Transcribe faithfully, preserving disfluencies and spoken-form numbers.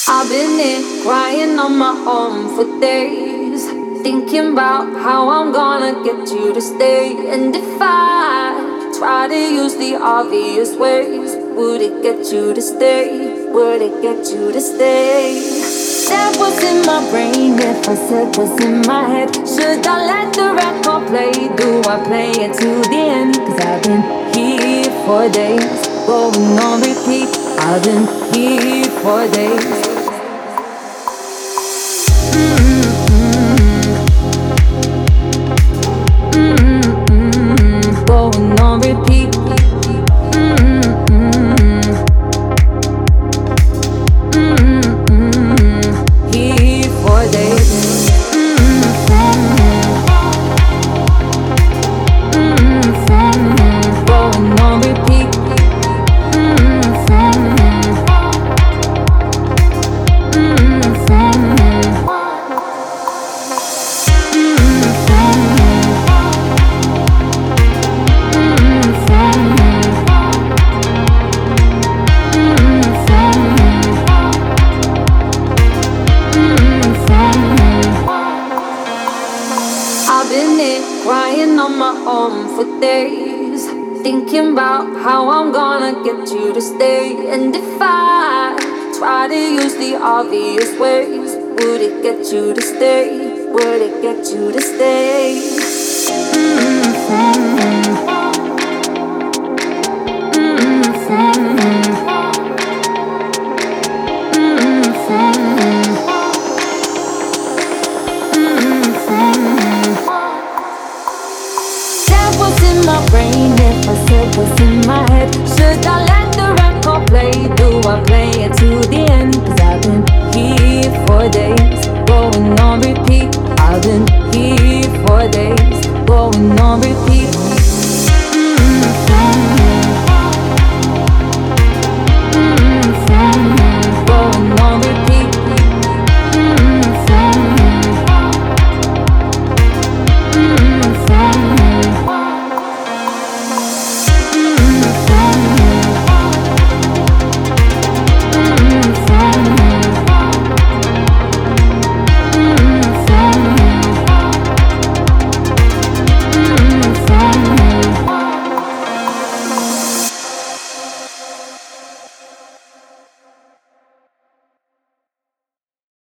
I've been here crying on my own for days, thinking about how I'm gonna get you to stay. And if I try to use the obvious ways, would it get you to stay? Would it get you to stay? That was in my brain, if I said what's in my head. Should I let the record play? Do I play it to the end? Cause I've been here for days, going on repeat. I've been here for days. Going on repeat. Here for days. Going on repeat. I've been here crying on my own for days, thinking about how I'm gonna get you to stay. And if I try to use the obvious ways, would it get you to stay? Would it get you to stay? Mm-hmm.